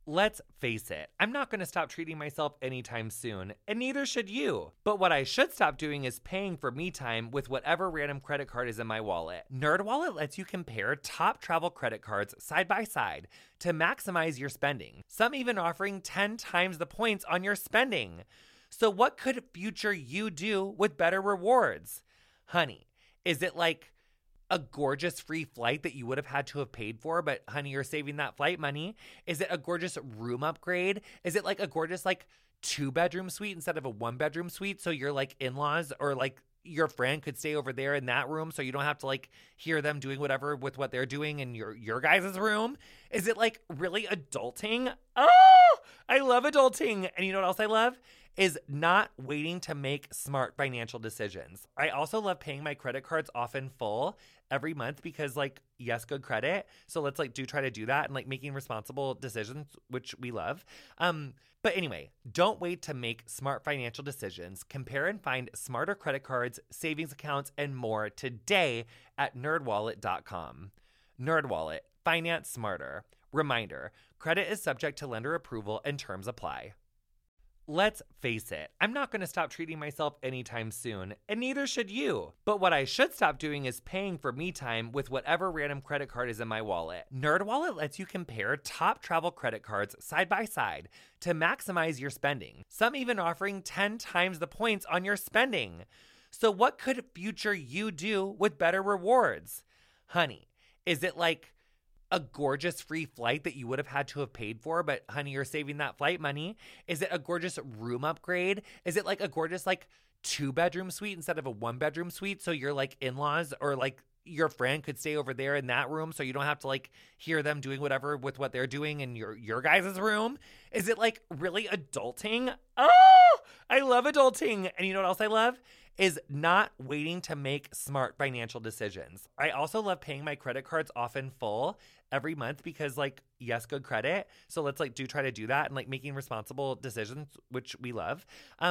Let's face it, I'm not going to stop treating myself anytime soon, and neither should you. But what I should stop doing is paying for me time with whatever random credit card is in my wallet. NerdWallet lets you compare top travel credit cards side by side to maximize your spending. Some even offering 10 times the points on your spending. So what could future you do with better rewards? Honey, is it like a gorgeous free flight that you would have had to have paid for, but honey, you're saving that flight money? Is it a gorgeous room upgrade? Is it like a gorgeous 2-bedroom suite instead of a 1-bedroom suite? So your in-laws or your friend could stay over there in that room so you don't have to hear them doing whatever with what they're doing in your guys' room? Is it really adulting? Oh, I love adulting. And you know what else I love? Is not waiting to make smart financial decisions. I also love paying my credit cards off in full every month because yes, good credit. So let's try to do that and making responsible decisions, which we love. But anyway, don't wait to make smart financial decisions. Compare and find smarter credit cards, savings accounts, and more today at nerdwallet.com. NerdWallet, finance smarter. Reminder, credit is subject to lender approval and terms apply. Let's face it, I'm not going to stop treating myself anytime soon, and neither should you. But what I should stop doing is paying for me time with whatever random credit card is in my wallet. NerdWallet lets you compare top travel credit cards side by side to maximize your spending. Some even offering 10 times the points on your spending. So what could future you do with better rewards? Honey, is it a gorgeous free flight that you would have had to have paid for, but honey, you're saving that flight money? Is it a gorgeous room upgrade? Is it a gorgeous 2-bedroom suite instead of a 1-bedroom suite so your in-laws or your friend could stay over there in that room so you don't have to hear them doing whatever with what they're doing in your guys' room? Is it really adulting? Oh, I love adulting. And you know what else I love? Is not waiting to make smart financial decisions. I also love paying my credit cards off in full every month because yes, good credit. So let's try to do that and making responsible decisions, which we love.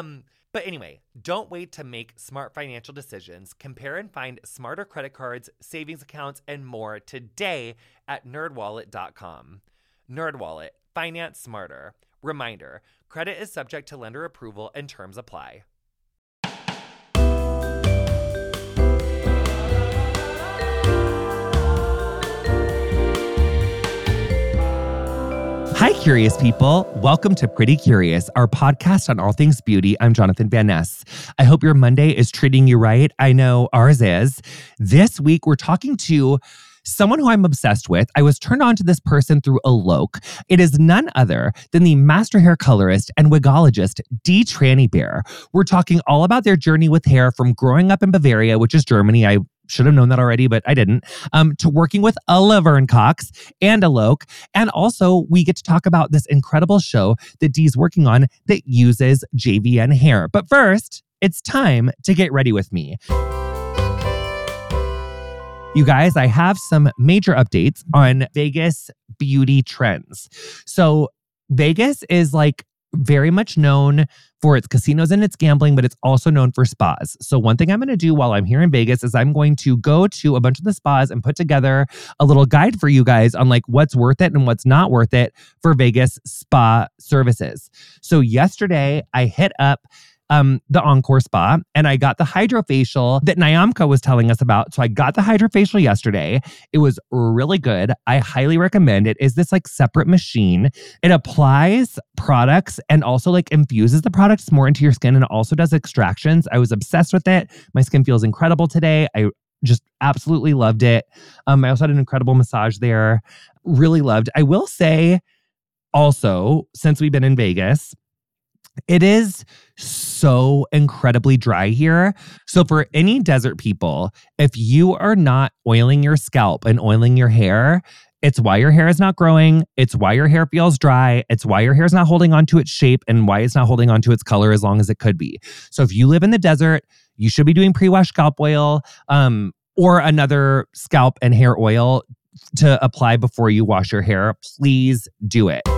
But anyway, don't wait to make smart financial decisions. Compare and find smarter credit cards, savings accounts, and more today at nerdwallet.com. NerdWallet, finance smarter. Reminder, credit is subject to lender approval and terms apply. Hi, curious people. Welcome to Pretty Curious, our podcast on all things beauty. I'm Jonathan Van Ness. I hope your Monday is treating you right. I know ours is. This week, we're talking to someone who I'm obsessed with. I was turned on to this person through Eloque. It is none other than the master hair colorist and wigologist, Dee Tranny Bear. We're talking all about their journey with hair from growing up in Bavaria, which is Germany. I should have known that already, but I didn't, to working with Laverne Cox and Eloque. And also, we get to talk about this incredible show that Dee's working on that uses JVN hair. But first, it's time to get ready with me. You guys, I have some major updates on Vegas beauty trends. So Vegas is very much known for its casinos and its gambling, but it's also known for spas. So one thing I'm going to do while I'm here in Vegas is I'm going to go to a bunch of the spas and put together a little guide for you guys on what's worth it and what's not worth it for Vegas spa services. So yesterday I hit up the Encore Spa, and I got the hydrofacial that Nyamka was telling us about. So I got the hydrofacial yesterday. It was really good. I highly recommend it. Is this separate machine? It applies products and also infuses the products more into your skin, and it also does extractions. I was obsessed with it. My skin feels incredible today. I just absolutely loved it. I also had an incredible massage there. Really loved. I will say also, since we've been in Vegas, it is so incredibly dry here. So for any desert people, if you are not oiling your scalp and oiling your hair, it's why your hair is not growing. It's why your hair feels dry. It's why your hair is not holding on to its shape and why it's not holding on to its color as long as it could be. So if you live in the desert, you should be doing pre-wash scalp oil or another scalp and hair oil to apply before you wash your hair. Please do it.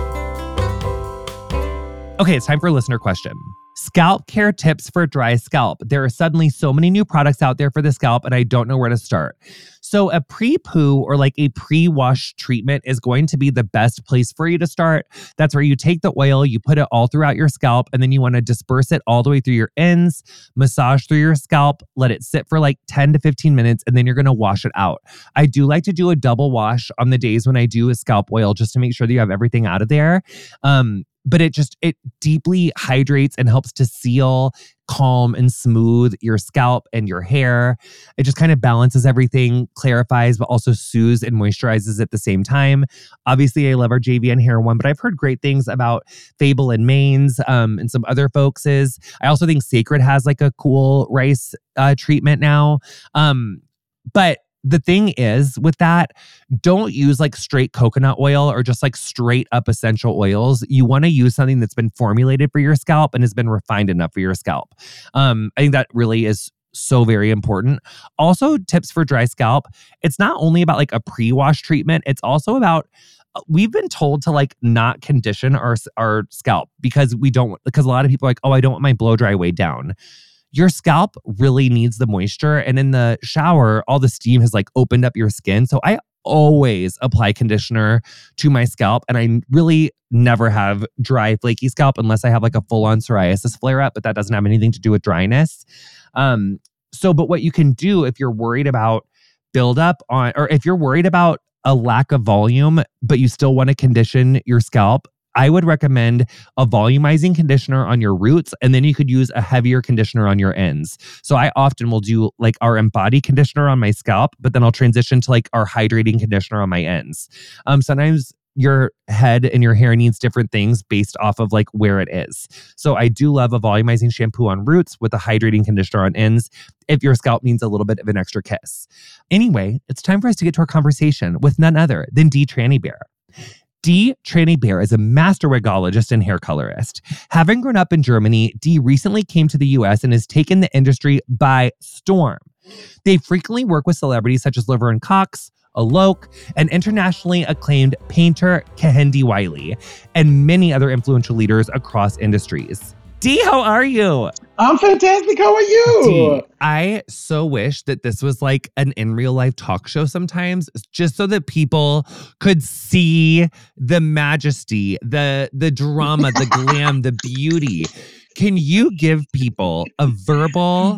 Okay, it's time for a listener question. Scalp care tips for dry scalp. There are suddenly so many new products out there for the scalp, and I don't know where to start. So a pre-poo or like a pre-wash treatment is going to be the best place for you to start. That's where you take the oil, you put it all throughout your scalp, and then you want to disperse it all the way through your ends, massage through your scalp, let it sit for like 10 to 15 minutes, and then you're going to wash it out. I do like to do a double wash on the days when I do a scalp oil just to make sure that you have everything out of there. But it deeply hydrates and helps to seal, calm, and smooth your scalp and your hair. It just kind of balances everything, clarifies, but also soothes and moisturizes at the same time. Obviously, I love our JVN hair one, but I've heard great things about Fable and Main's and some other folks's. I also think Sacred has like a cool rice treatment now. But the thing is with that, don't use like straight coconut oil or just like straight up essential oils. You want to use something that's been formulated for your scalp and has been refined enough for your scalp. I think that really is so very important. Also, tips for dry scalp. It's not only about like a pre-wash treatment. It's also about we've been told to like not condition our scalp because a lot of people are like, oh, I don't want my blow dry way down. Your scalp really needs the moisture. And in the shower, all the steam has like opened up your skin. So I always apply conditioner to my scalp. And I really never have dry, flaky scalp unless I have like a full-on psoriasis flare-up, but that doesn't have anything to do with dryness. But what you can do if you're worried about buildup or if you're worried about a lack of volume, but you still want to condition your scalp, I would recommend a volumizing conditioner on your roots, and then you could use a heavier conditioner on your ends. So I often will do like our Embody conditioner on my scalp, but then I'll transition to like our hydrating conditioner on my ends. Sometimes your head and your hair needs different things based off of like where it is. So I do love a volumizing shampoo on roots with a hydrating conditioner on ends if your scalp needs a little bit of an extra kiss. Anyway, it's time for us to get to our conversation with none other than Dee Tranny Bear. Dee Tranny Bear is a master wigologist and hair colorist. Having grown up in Germany, Dee recently came to the US and has taken the industry by storm. They frequently work with celebrities such as Laverne Cox, Alok, and internationally acclaimed painter Kehinde Wiley, and many other influential leaders across industries. Dee, how are you? I'm fantastic. How are you? Dee, I so wish that this was like an in real life talk show sometimes, just so that people could see the majesty, the drama, the glam, the beauty. Can you give people a verbal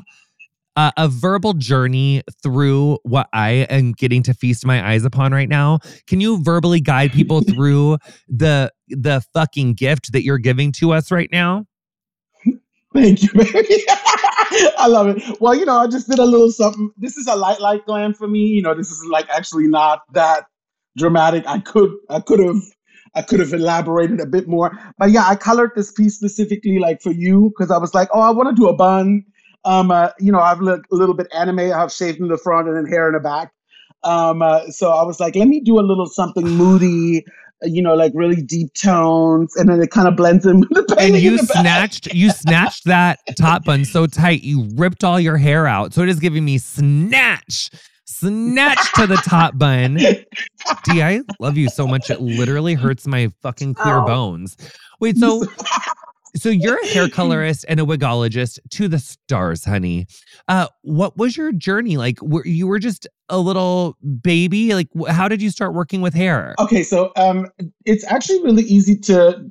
journey through what I am getting to feast my eyes upon right now? Can you verbally guide people through the fucking gift that you're giving to us right now? Thank you, baby. I love it. Well, I just did a little something. This is a light glam for me. This is like actually not that dramatic. I could have elaborated a bit more. But yeah, I colored this piece specifically like for you because I was like, oh, I want to do a bun. I've looked a little bit anime. I have shaved in the front and then hair in the back. So I was like, let me do a little something moody, like really deep tones, and then it kind of blends in with the painting. And you snatched that top bun so tight, you ripped all your hair out. So it is giving me snatch to the top bun. Dee, I love you so much. It literally hurts my fucking queer bones. Wait, so you're a hair colorist and a wigologist to the stars, honey. What was your journey like? You were just a little baby? Like, how did you start working with hair? Okay, so it's actually really easy to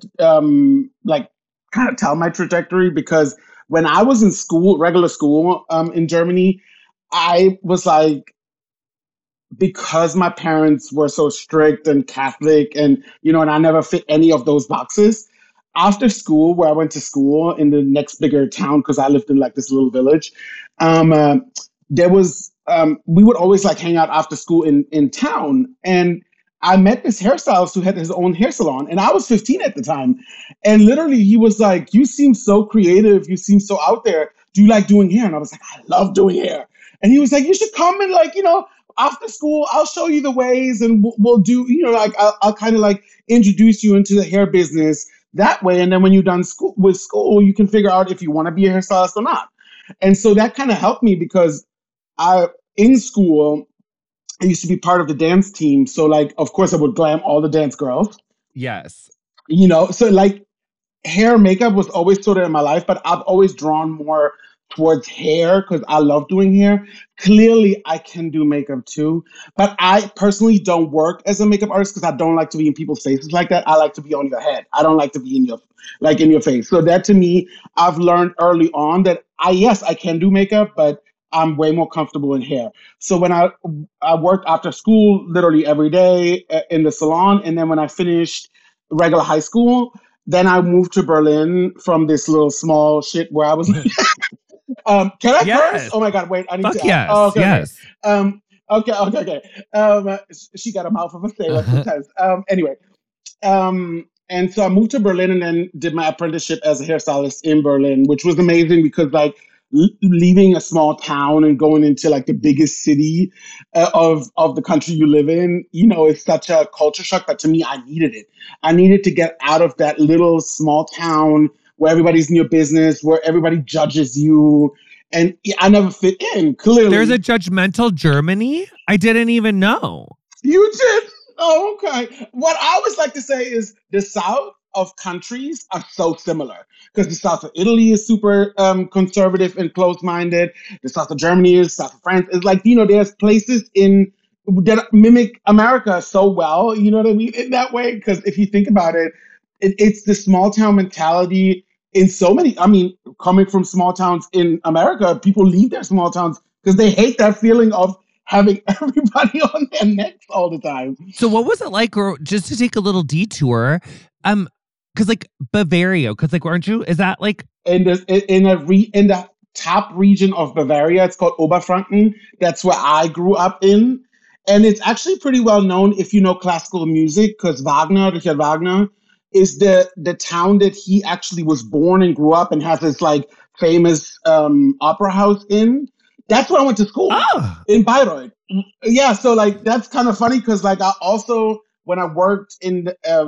kind of tell my trajectory because when I was in school, regular school in Germany, I was like, because my parents were so strict and Catholic and I never fit any of those boxes. After school, where I went to school in the next bigger town, because I lived in like this little village, there was, we would always like hang out after school in town. And I met this hairstylist who had his own hair salon. And I was 15 at the time. And literally he was like, you seem so creative. You seem so out there. Do you like doing hair? And I was like, I love doing hair. And he was like, you should come and like, after school, I'll show you the ways and we'll do, I'll kind of like introduce you into the hair business that way. And then when you're done with school, you can figure out if you want to be a hairstylist or not. And so that kind of helped me because in school, I used to be part of the dance team. So like, of course I would glam all the dance girls. Yes. So like hair makeup was always sort of in my life, but I've always drawn more towards hair because I love doing hair. Clearly, I can do makeup too, but I personally don't work as a makeup artist because I don't like to be in people's faces like that. I like to be on your head. I don't like to be in your face. So that to me, I've learned early on that I can do makeup, but I'm way more comfortable in hair. So when I worked after school literally every day in the salon, and then when I finished regular high school, then I moved to Berlin from this little small shit where I was. Can I curse? Oh my God! Wait, I need Fuck to. Yes. Oh, okay, Yes. Okay. She got a mouth of a sailor sometimes. Anyway, and so I moved to Berlin and then did my apprenticeship as a hairstylist in Berlin, which was amazing because like leaving a small town and going into like the biggest city of the country you live in, it's such a culture shock. But to me, I needed it. I needed to get out of that little small town where everybody's in your business, where everybody judges you. And I never fit in, clearly. There's a judgmental Germany? I didn't even know. You did? Oh, okay. What I always like to say is the South of countries are so similar because the South of Italy is super conservative and closed-minded. The South of Germany is, South of France is like, there's places that mimic America so well, you know what I mean, in that way. Because if you think about it, it's the small town mentality in so many, coming from small towns in America, people leave their small towns because they hate that feeling of having everybody on their necks all the time. So what was it like, or just to take a little detour, because like Bavaria, because like aren't you, is that like in the top region of Bavaria, it's called Oberfranken. That's where I grew up in. And it's actually pretty well known if you know classical music, because Richard Wagner, is the town that he actually was born and grew up and has this like famous opera house in. That's where I went to school, in Bayreuth. Yeah, so like that's kind of funny because like I also, when I worked in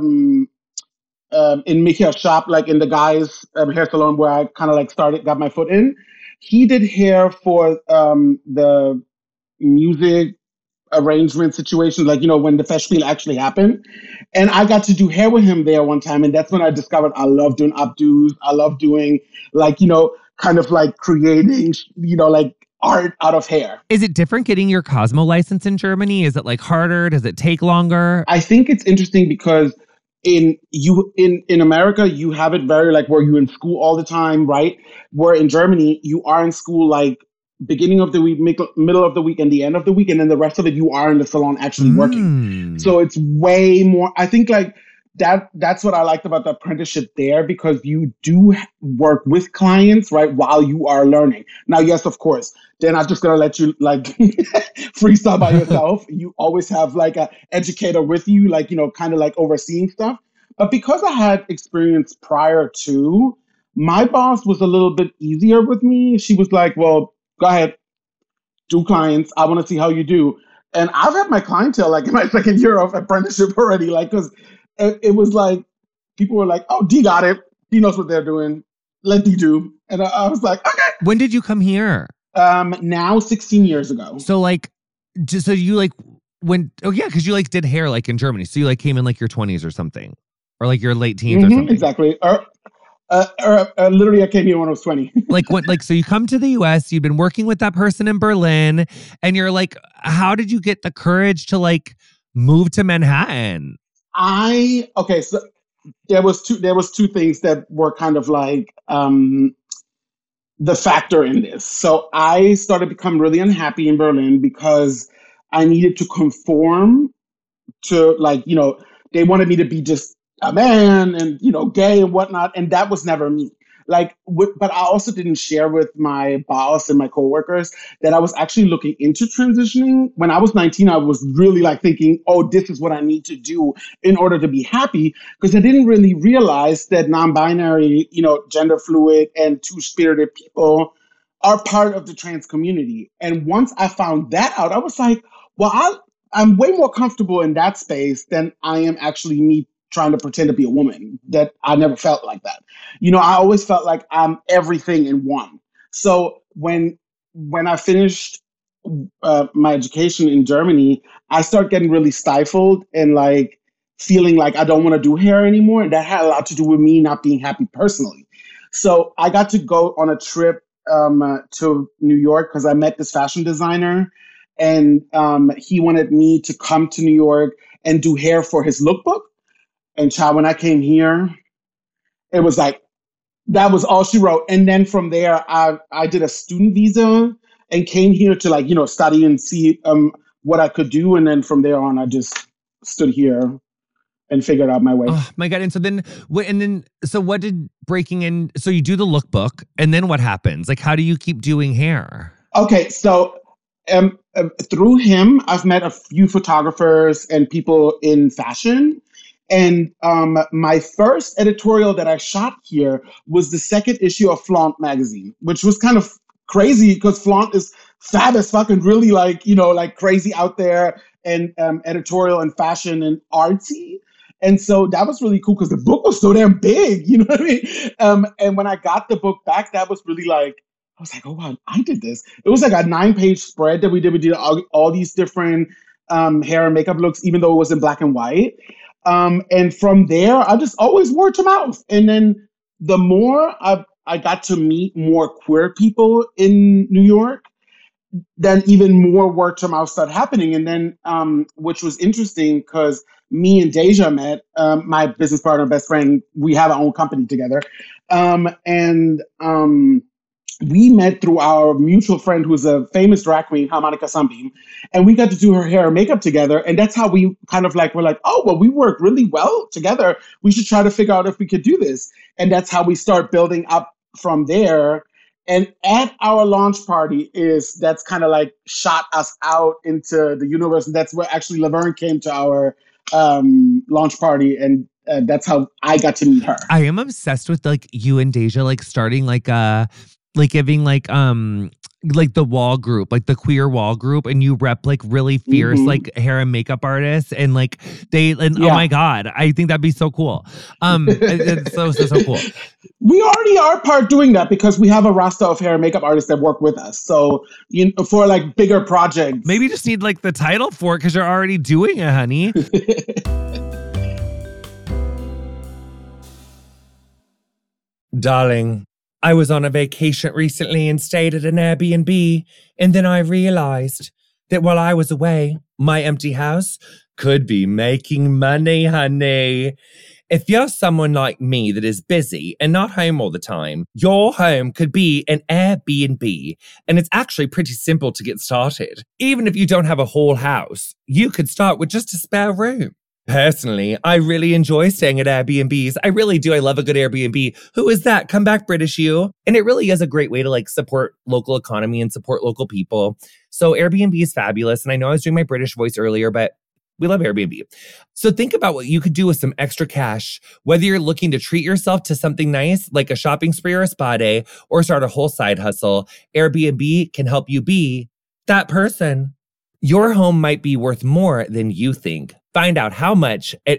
Micha's shop, like in the guy's hair salon where I kind of like got my foot in, he did hair for the music arrangement situations, like, when the Festspiel actually happened. And I got to do hair with him there one time. And that's when I discovered I love doing updos. I love doing like, kind of like creating, like art out of hair. Is it different getting your Cosmo license in Germany? Is it like harder? Does it take longer? I think it's interesting because in America, you have it very like where you're in school all the time, right? Where in Germany, you are in school like beginning of the week, middle of the week, and the end of the week, and then the rest of it you are in the salon actually working. So it's way more. I think like that's what I liked about the apprenticeship there, because you do work with clients, right, while you are learning. Now, yes, of course, they're not just gonna let you like freestyle by yourself. You always have like a educator with you, like kind of like overseeing stuff. But because I had experience prior to, my boss was a little bit easier with me. She was like, well, go ahead, do clients. I want to see how you do. And I've had my clientele like in my second year of apprenticeship already, like, because it was like, people were like, oh, D got it. D knows what they're doing. Let D do. And I was like, okay. When did you come here? Now 16 years ago. So like, just so you like because you like did hair like in Germany. So you like came in like your 20s or something, or like your late teens or something. Exactly. Literally, I came here when I was 20. So you come to the US, you've been working with that person in Berlin, and you're like, how did you get the courage to like move to Manhattan? So there was two things that were kind of like the factor in this. So I started to become really unhappy in Berlin because I needed to conform to like, they wanted me to be just a man and, gay and whatnot. And that was never me. Like, but I also didn't share with my boss and my coworkers that I was actually looking into transitioning. When I was 19, I was really like thinking, oh, this is what I need to do in order to be happy. Because I didn't really realize that non-binary, gender fluid and two-spirited people are part of the trans community. And once I found that out, I was like, well, I'm way more comfortable in that space than I am actually me trying to pretend to be a woman. That I never felt like that. I always felt like I'm everything in one. So when I finished my education in Germany, I started getting really stifled and like feeling like I don't want to do hair anymore. And that had a lot to do with me not being happy personally. So I got to go on a trip to New York because I met this fashion designer, and he wanted me to come to New York and do hair for his lookbook. And child, when I came here, it was like that was all she wrote. And then from there, I did a student visa and came here to like study and see what I could do. And then from there on, I just stood here and figured out my way. Oh my God. And so then, so what did breaking in? So you do the lookbook, and then what happens? Like, how do you keep doing hair? Okay. So through him, I've met a few photographers and people in fashion. And my first editorial that I shot here was the second issue of Flaunt magazine, which was kind of crazy because Flaunt is fab as fuck and really like crazy out there and editorial and fashion and artsy. And so that was really cool because the book was so damn big, you know what I mean? And when I got the book back, that was really like, I was like, oh, wow, I did this. It was like a 9-page spread that we did. We did all these different hair and makeup looks, even though it was in black and white. And from there, I just always word to mouth. And then the more I got to meet more queer people in New York, then even more word to mouth started happening. And then, which was interesting because me and Deja met, my business partner, best friend, we have our own company together. We met through our mutual friend who's a famous drag queen, Harmonica Sunbeam, and we got to do her hair and makeup together. And that's how we kind of like, we're like, oh, well, we work really well together. We should try to figure out if we could do this. And that's how we start building up from there. And at our launch party that's kind of like shot us out into the universe. And that's where actually Laverne came to our launch party. And that's how I got to meet her. I am obsessed with like you and Deja, like starting like giving like the wall group, like the queer wall group, and you rep like really fierce like hair and makeup artists, and like oh my God, I think that'd be so cool. It's so cool. We already are part doing that because we have a roster of hair and makeup artists that work with us. So for like bigger projects, maybe you just need like the title for it because you're already doing it, honey. Darling, I was on a vacation recently and stayed at an Airbnb, and then I realized that while I was away, my empty house could be making money, honey. If you're someone like me that is busy and not home all the time, your home could be an Airbnb, and it's actually pretty simple to get started. Even if you don't have a whole house, you could start with just a spare room. Personally, I really enjoy staying at Airbnbs. I really do. I love a good Airbnb. Who is that? Come back, British you. And it really is a great way to like support local economy and support local people. So Airbnb is fabulous. And I know I was doing my British voice earlier, but we love Airbnb. So think about what you could do with some extra cash, whether you're looking to treat yourself to something nice, like a shopping spree or a spa day, or start a whole side hustle. Airbnb can help you be that person. Your home might be worth more than you think. Find out how much at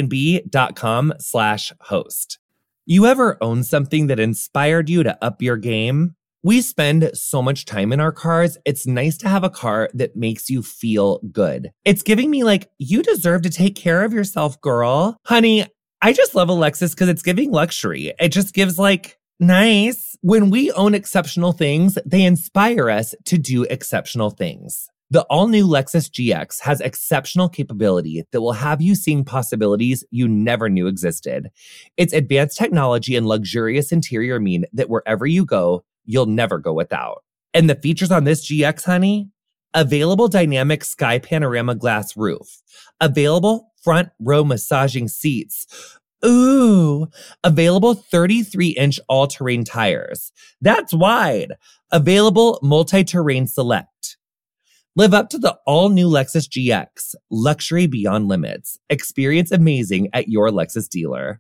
airbnb.com/host. You ever own something that inspired you to up your game? We spend so much time in our cars. It's nice to have a car that makes you feel good. It's giving me like, you deserve to take care of yourself, girl. Honey, I just love a Lexus because it's giving luxury. It just gives like, nice. When we own exceptional things, they inspire us to do exceptional things. The all-new Lexus GX has exceptional capability that will have you seeing possibilities you never knew existed. Its advanced technology and luxurious interior mean that wherever you go, you'll never go without. And the features on this GX, honey? Available dynamic sky panorama glass roof. Available front row massaging seats. Ooh, available 33-inch all-terrain tires. That's wide. Available multi-terrain select. Live up to the all-new Lexus GX. Luxury beyond limits. Experience amazing at your Lexus dealer.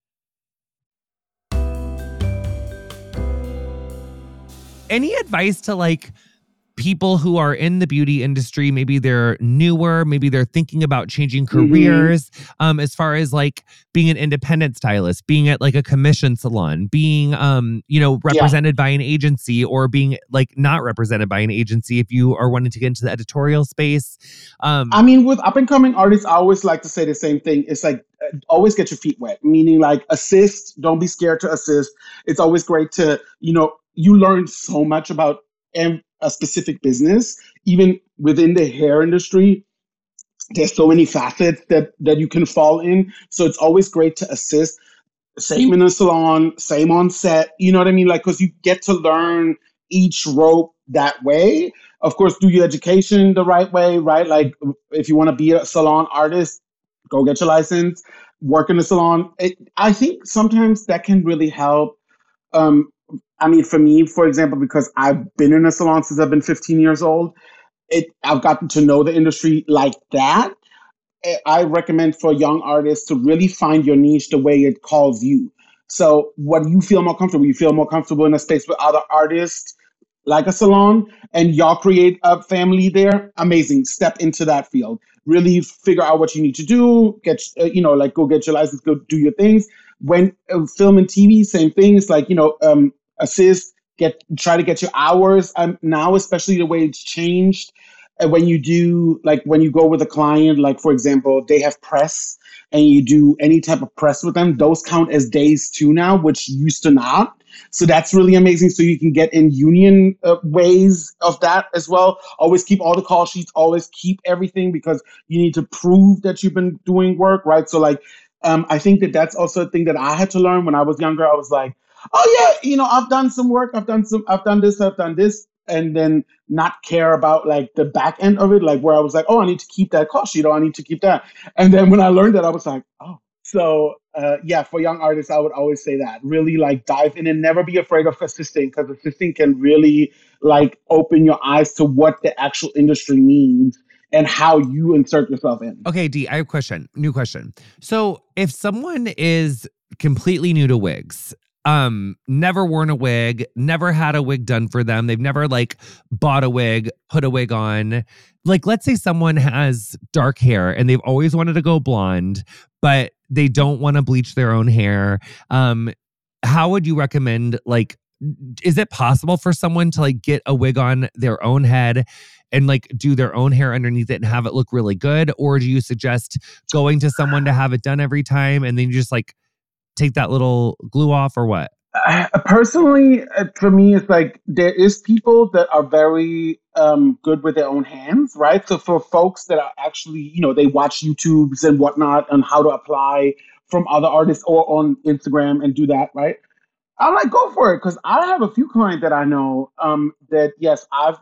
Any advice to like people who are in the beauty industry? Maybe they're newer, maybe they're thinking about changing careers, as far as like being an independent stylist, being at like a commission salon, being, represented by an agency, or being like not represented by an agency if you are wanting to get into the editorial space. I mean, with up and coming artists, I always like to say the same thing. It's like, always get your feet wet, meaning like assist. Don't be scared to assist. It's always great to, you learn so much about a specific business, even within the hair industry. There's so many facets that you can fall in. So it's always great to assist. Same in a salon, same on set. You know what I mean? Like, because you get to learn each rope that way. Of course, do your education the right way, right? Like, if you want to be a salon artist, go get your license, work in a salon. I think sometimes that can really help. Um, I mean, for me, for example, because I've been in a salon since I've been 15 years old, I've gotten to know the industry like that. I recommend for young artists to really find your niche the way it calls you. So, what you feel more comfortable? You feel more comfortable in a space with other artists, like a salon, and y'all create a family there. Amazing. Step into that field. Really figure out what you need to do. Like go get your license, go do your things. When film and TV, same thing. It's like assist, try to get your hours. Now, especially the way it's changed, when you do like when you go with a client, like for example, they have press and you do any type of press with them, those count as days too now, which used to not. So that's really amazing. So you can get in union ways of that as well. Always keep all the call sheets, always keep everything because you need to prove that you've been doing work, right? So like, I think that that's also a thing that I had to learn when I was younger. I was like, oh yeah, I've done some work. I've done this. And then not care about like the back end of it, like where I was like, oh, I need to keep that call sheet, or I need to keep that. And then when I learned that, I was like, oh. So yeah, for young artists, I would always say that really like dive in and never be afraid of assisting, because assisting can really like open your eyes to what the actual industry means and how you insert yourself in. Okay, Dee, I have a question. New question. So if someone is completely new to wigs, never worn a wig, never had a wig done for them, they've never like bought a wig, put a wig on. Like, let's say someone has dark hair and they've always wanted to go blonde, but they don't want to bleach their own hair. How would you recommend, like, is it possible for someone to like get a wig on their own head and like do their own hair underneath it and have it look really good? Or do you suggest going to someone to have it done every time and then you just like take that little glue off, or what? Personally, for me, it's like there is people that are very good with their own hands, right? So for folks that are actually, they watch YouTubes and whatnot on how to apply from other artists or on Instagram and do that, right? I'm like, go for it, because I have a few clients that I know that, yes, I've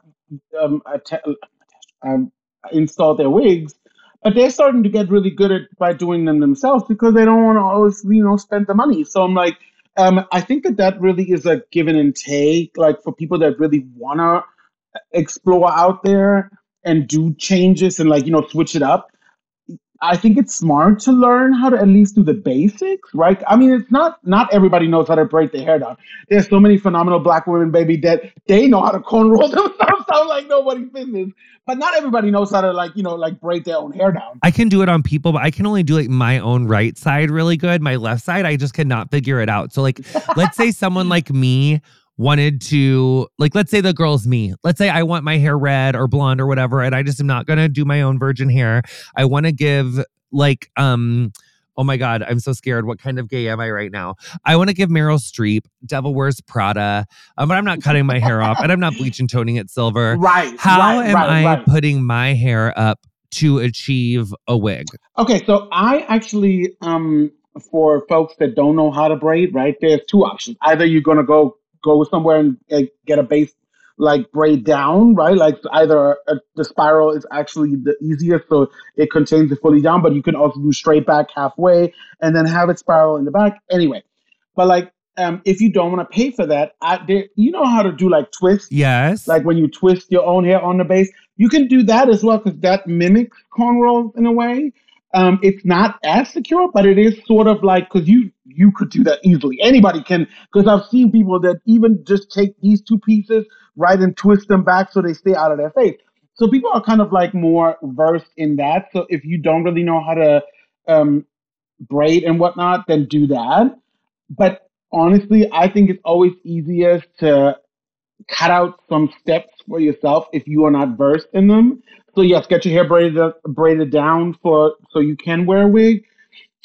installed their wigs, but they're starting to get really good at by doing them themselves because they don't want to always, spend the money. So I'm like, I think that really is a give and take, like for people that really want to explore out there and do changes and like, switch it up. I think it's smart to learn how to at least do the basics, right? I mean, it's not everybody knows how to braid their hair down. There's so many phenomenal Black women, baby, that they know how to cornroll themselves sound like nobody's business. But not everybody knows how to like braid their own hair down. I can do it on people, but I can only do like my own right side really good. My left side, I just cannot figure it out. So like, let's say someone like me wanted to, like, let's say the girl's me. Let's say I want my hair red or blonde or whatever, and I just am not going to do my own virgin hair. I want to give like, oh my God, I'm so scared. What kind of gay am I right now? I want to give Meryl Streep Devil Wears Prada, but I'm not cutting my hair off and I'm not bleaching, toning it silver. Right. How am I putting my hair up to achieve a wig? Okay, so I actually, for folks that don't know how to braid, right, there's two options. Either you're going to go somewhere and get a base like braid down, right? Like either the spiral is actually the easiest, so it contains it fully down, but you can also do straight back halfway and then have it spiral in the back. Anyway, but like if you don't want to pay for that, you know how to do like twists? Yes. Like when you twist your own hair on the base, you can do that as well because that mimics cornrows in a way. It's not as secure, but it is sort of like, because you could do that easily. Anybody can, because I've seen people that even just take these two pieces, right, and twist them back so they stay out of their face. So people are kind of like more versed in that. So if you don't really know how to braid and whatnot, then do that. But honestly, I think it's always easiest to cut out some steps for yourself if you are not versed in them. So yes, get your hair braided down so you can wear a wig.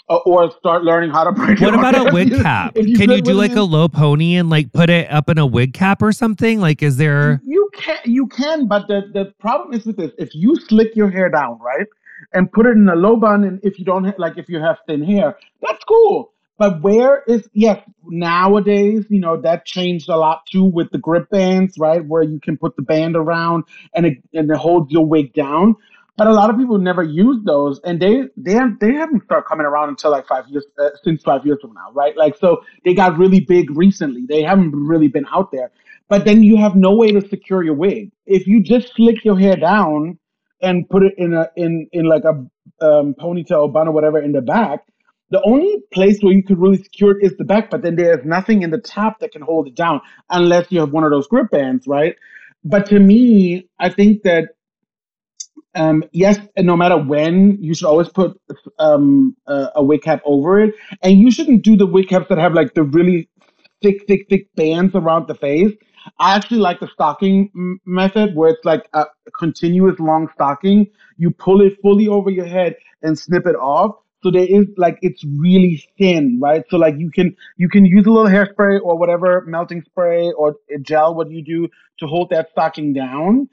or start learning how to braid What your about hair. a wig cap? If Can you good do with like a it. low pony and like put it up in a wig cap or something? Like, is there? You can, but the problem is with this. If you slick your hair down, right, and put it in a low bun, and if you don't if you have thin hair, that's cool. But where is yes, nowadays, that changed a lot too with the grip bands, right, where you can put the band around and it holds your wig down. But a lot of people never use those, and they haven't started coming around until like 5 years since 5 years from now, right? Like so, they got really big recently. They haven't really been out there. But then you have no way to secure your wig. If you just slick your hair down and put it in like a ponytail, bun, or whatever in the back, the only place where you could really secure it is the back. But then there's nothing in the top that can hold it down unless you have one of those grip bands, right? But to me, I think that yes, and no matter when, you should always put a wig cap over it, and you shouldn't do the wig caps that have like the really thick bands around the face. I actually like the stocking method where it's like a continuous long stocking. You pull it fully over your head and snip it off. So there is like it's really thin, right? So like you can use a little hairspray or whatever melting spray or a gel, what you do to hold that stocking down.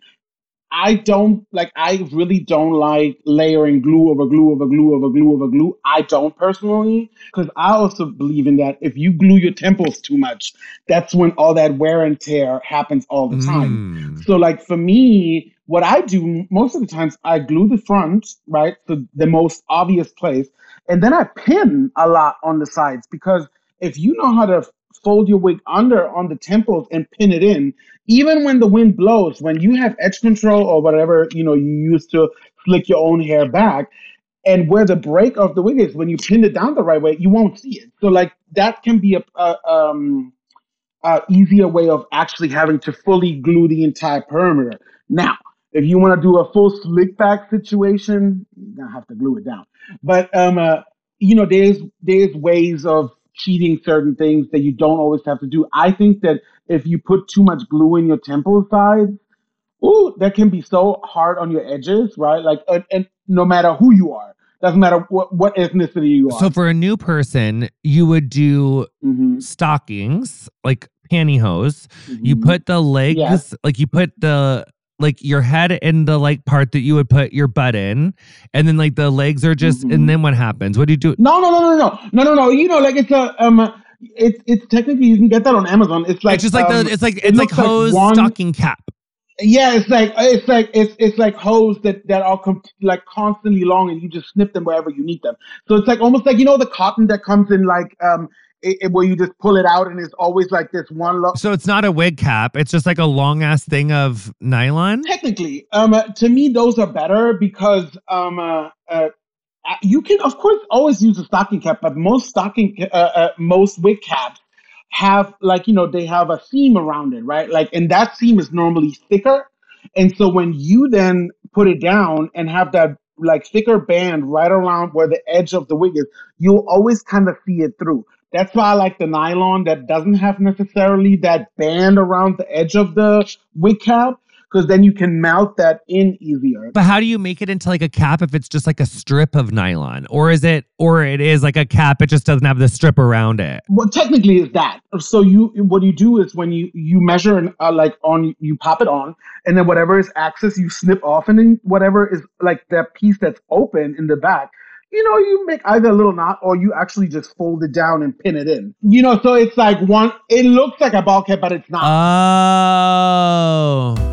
I really don't like layering glue over glue over glue over glue over glue. I don't personally, because I also believe in that if you glue your temples too much, that's when all that wear and tear happens all the time. So like for me, what I do most of the times, I glue the front, right? So the most obvious place. And then I pin a lot on the sides because if you know how to fold your wig under on the temples and pin it in, even when the wind blows, when you have edge control or whatever, you use to flick your own hair back, and where the break of the wig is, when you pin it down the right way, you won't see it. So like that can be a easier way of actually having to fully glue the entire perimeter. Now, if you want to do a full slick back situation, you're gonna have to glue it down. But there's ways of cheating certain things that you don't always have to do. I think that if you put too much glue in your temple sides, ooh, that can be so hard on your edges, right? Like, and no matter who you are, doesn't matter what ethnicity you are. So for a new person, you would do stockings, like pantyhose. You put the legs, like you put the your head in the like part that you would put your butt in, and then like the legs are just. And then what happens? What do you do? No. Like it's technically you can get that on Amazon. It's like it's just like it's like hose stocking cap. Yeah, it's like hose that are like constantly long, and you just snip them wherever you need them. So it's like almost like the cotton that comes in like where you just pull it out, and it's always like this one look. So it's not a wig cap; it's just like a long ass thing of nylon. Technically, to me, those are better because you can of course always use a stocking cap, but most wig caps have they have a seam around it, right? Like, and that seam is normally thicker. And so when you then put it down and have that like thicker band right around where the edge of the wig is, you'll always kind of see it through. That's why I like the nylon that doesn't have necessarily that band around the edge of the wig cap, because then you can mount that in easier. But how do you make it into like a cap if it's just like a strip of nylon? Or it is like a cap, it just doesn't have the strip around it? Well, technically it's that. So what you do is when you measure and you pop it on, and then whatever is excess you snip off, and then whatever is like that piece that's open in the back, you make either a little knot or you actually just fold it down and pin it in. So it's like it looks like a ball cap, but it's not. Oh.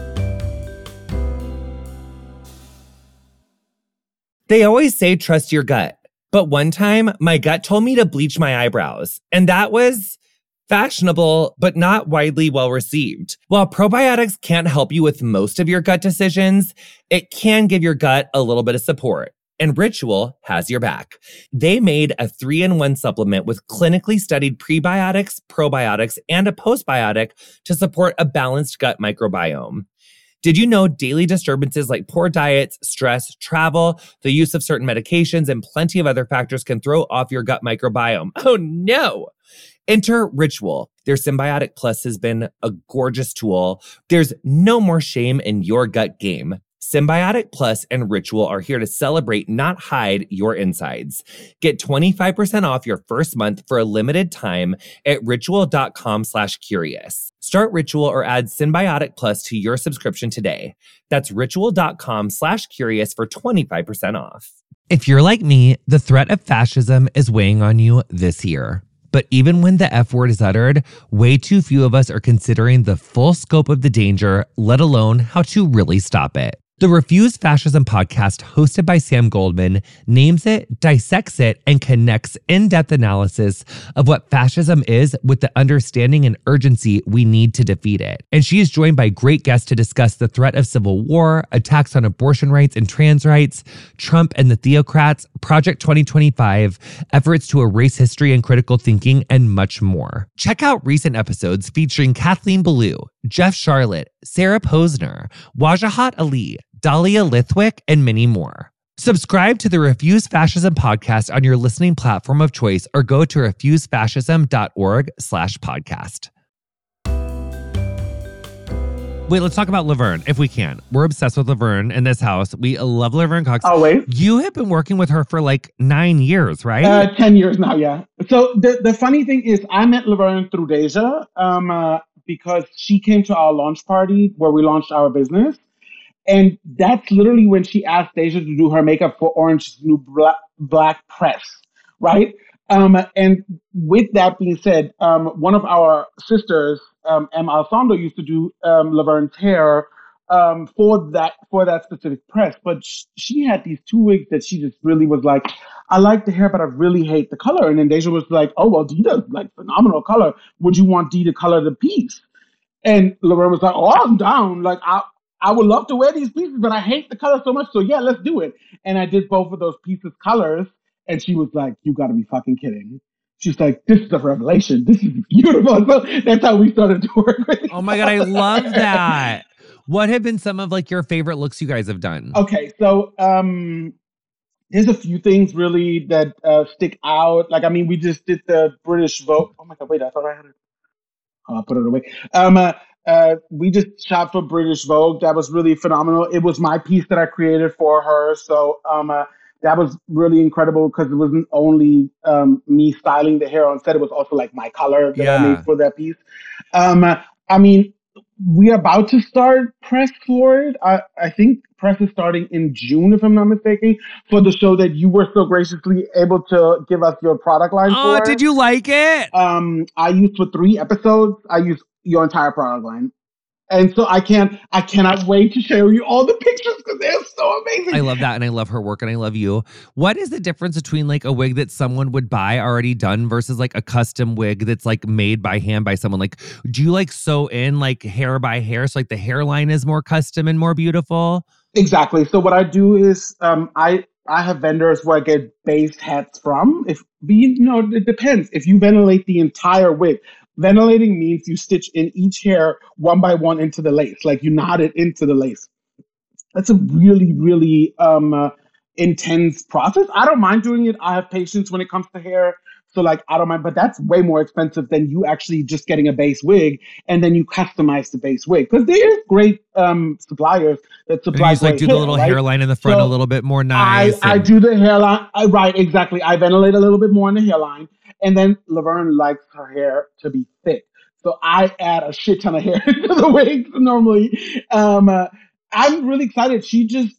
They always say trust your gut. But one time, my gut told me to bleach my eyebrows. And that was fashionable, but not widely well received. While probiotics can't help you with most of your gut decisions, it can give your gut a little bit of support. And Ritual has your back. They made a 3-in-1 supplement with clinically studied prebiotics, probiotics, and a postbiotic to support a balanced gut microbiome. Did you know daily disturbances like poor diets, stress, travel, the use of certain medications, and plenty of other factors can throw off your gut microbiome? Oh no! Enter Ritual. Their Symbiotic Plus has been a gorgeous tool. There's no more shame in your gut game. Symbiotic Plus and Ritual are here to celebrate, not hide, your insides. Get 25% off your first month for a limited time at ritual.com/curious. Start Ritual or add Symbiotic Plus to your subscription today. That's ritual.com/curious for 25% off. If you're like me, the threat of fascism is weighing on you this year. But even when the F word is uttered, way too few of us are considering the full scope of the danger, let alone how to really stop it. The Refuse Fascism podcast, hosted by Sam Goldman, names it, dissects it, and connects in-depth analysis of what fascism is with the understanding and urgency we need to defeat it. And she is joined by great guests to discuss the threat of civil war, attacks on abortion rights and trans rights, Trump and the theocrats, Project 2025, efforts to erase history and critical thinking, and much more. Check out recent episodes featuring Kathleen Belew, Jeff Charlotte, Sarah Posner, Wajahat Ali, Dahlia Lithwick, and many more. Subscribe to the Refuse Fascism podcast on your listening platform of choice or go to refusefascism.org/podcast. Wait, let's talk about Laverne, if we can. We're obsessed with Laverne in this house. We love Laverne Cox. Oh, wait. You have been working with her for like 9 years, right? 10 years now, yeah. So the funny thing is I met Laverne through Deja because she came to our launch party where we launched our business. And that's literally when she asked Deja to do her makeup for Orange's new black press, right? And with that being said, one of our sisters, Em Alessandro, used to do Laverne's hair for that specific press. But she had these 2 wigs that she just really was like, I like the hair, but I really hate the color. And then Deja was like, oh, well, Dee does like phenomenal color. Would you want Dee to color the piece? And Laverne was like, oh, I'm down. Like, I would love to wear these pieces, but I hate the color so much. So yeah, let's do it. And I did both of those pieces colors. And she was like, you got to be fucking kidding. She's like, this is a revelation. This is beautiful. So that's how we started to work with it. Oh my God, I love that. What have been some of like your favorite looks you guys have done? Okay, so there's a few things really that stick out. Like, I mean, we just did the British Vogue. Oh my God, wait, I thought I had it. Oh, I'll put it away. We just shot for British Vogue. That was really phenomenal. It was my piece that I created for her. So that was really incredible because it wasn't only me styling the hair on set. It was also like my color that I made for that piece. I mean, we're about to start press for it. I think press is starting in June, if I'm not mistaken, for the show that you were so graciously able to give us your product line for. Oh, did you like it? I used for 3 episodes, I used your entire product line. And so I cannot wait to show you all the pictures because they're so amazing. I love that. And I love her work and I love you. What is the difference between like a wig that someone would buy already done versus like a custom wig that's like made by hand by someone? Like, do you like sew in like hair by hair? So like the hairline is more custom and more beautiful? Exactly. So what I do is I have vendors where I get base hats from. It depends. If you ventilate the entire wig, ventilating means you stitch in each hair one by one into the lace, like you knot it into the lace. That's a really, really intense process. I don't mind doing it. I have patience when it comes to hair. So like, I don't mind, but that's way more expensive than you actually just getting a base wig and then you customize the base wig. Because there's great suppliers that supply. And you just like do the little hairline in the front a little bit more nice. I do the hairline. Right, exactly. I ventilate a little bit more in the hairline. And then Laverne likes her hair to be thick. So I add a shit ton of hair to the wigs normally. I'm really excited. She just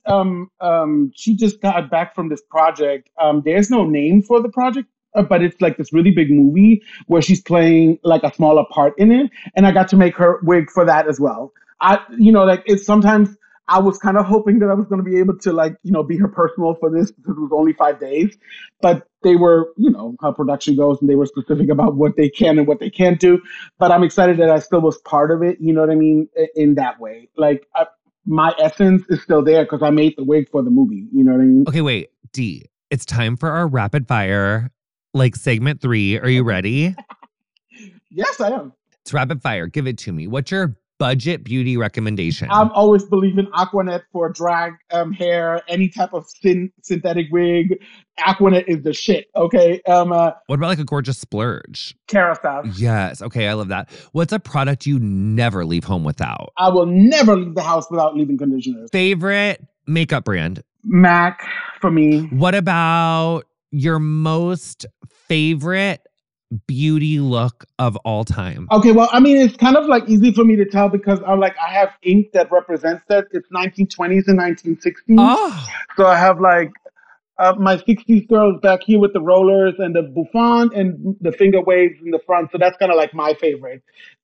got back from this project. There's no name for the project, but it's like this really big movie where she's playing like a smaller part in it. And I got to make her wig for that as well. It's sometimes I was kind of hoping that I was going to be able to be her personal for this because it was only 5 days, but they were, how production goes and they were specific about what they can and what they can't do. But I'm excited that I still was part of it. You know what I mean? In that way, my essence is still there because I made the wig for the movie. You know what I mean? Okay, wait, Dee, it's time for our rapid fire, segment 3. Are you ready? Yes, I am. It's rapid fire. Give it to me. What's your budget beauty recommendation? I'm always believing Aquanet for drag hair, any type of synthetic wig. Aquanet is the shit, okay? What about like a gorgeous splurge? Kerastase. Yes. Okay, I love that. What's a product you never leave home without? I will never leave the house without leaving conditioners. Favorite makeup brand? MAC for me. What about your most favorite beauty look of all time? Okay, well, I mean, it's kind of like easy for me to tell because I have ink that represents that. It's 1920s and 1960s. Oh, So I have like my 60s girls back here with the rollers and the bouffant and the finger waves in the front. So that's kind of like my favorite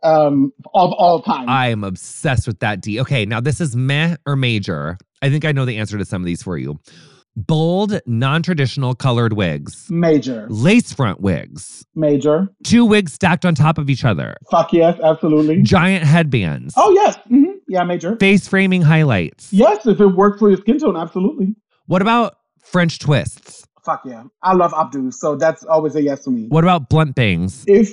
of all time. I am obsessed with that D. Okay, now this is meh or major. I think I know the answer to some of these for you. Bold, non-traditional colored wigs. Major. Lace front wigs. Major. 2 wigs stacked on top of each other. Fuck yes, absolutely. Giant headbands. Oh, yes. Mm-hmm. Yeah, major. Face framing highlights. Yes, if it works for your skin tone, absolutely. What about French twists? Fuck yeah. I love updos, so that's always a yes for me. What about blunt bangs? If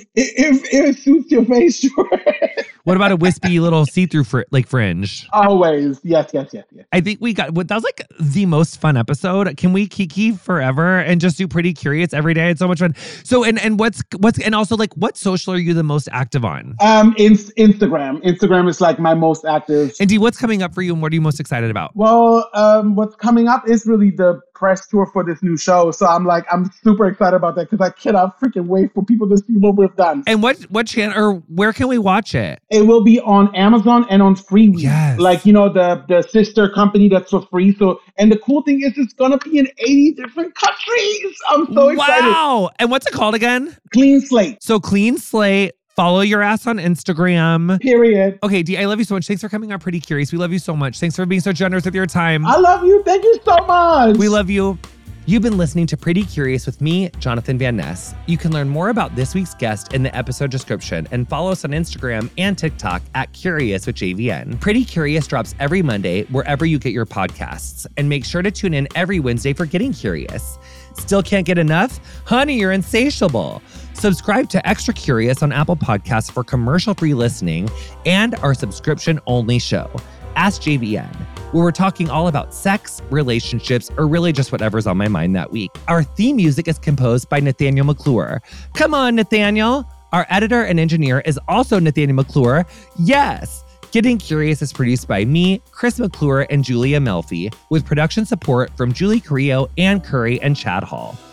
it suits your face, sure. What about a wispy little see-through fringe? Always. Yes. I think that was like the most fun episode. Can we kiki forever and just do Pretty Curious every day? It's so much fun. So and what's and also like what social are you the most active on? Instagram. Instagram is like my most active. And Dee, what's coming up for you and what are you most excited about? Well, what's coming up is really the press tour for this new show. So I'm super excited about that because I cannot freaking wait for people to see what we've done. And what channel or where can we watch it? It will be on Amazon and on Freevee. Yes. Like, the sister company that's for free. So, and the cool thing is it's going to be in 80 different countries. I'm so excited. Wow. And what's it called again? Clean slate. So Clean Slate. Follow your ass on Instagram. Period. Okay, Dee, I love you so much. Thanks for coming on Pretty Curious. We love you so much. Thanks for being so generous with your time. I love you. Thank you so much. We love you. You've been listening to Pretty Curious with me, Jonathan Van Ness. You can learn more about this week's guest in the episode description and follow us on Instagram and TikTok at Curious with JVN. Pretty Curious drops every Monday wherever you get your podcasts. And make sure to tune in every Wednesday for Getting Curious. Still can't get enough? Honey, you're insatiable. Subscribe to Extra Curious on Apple Podcasts for commercial-free listening and our subscription-only show, Ask JVN, where we're talking all about sex, relationships, or really just whatever's on my mind that week. Our theme music is composed by Nathaniel McClure. Come on, Nathaniel. Our editor and engineer is also Nathaniel McClure. Yes. Getting Curious is produced by me, Chris McClure, and Julia Melfi, with production support from Julie Carrillo, Ann Curry, and Chad Hall.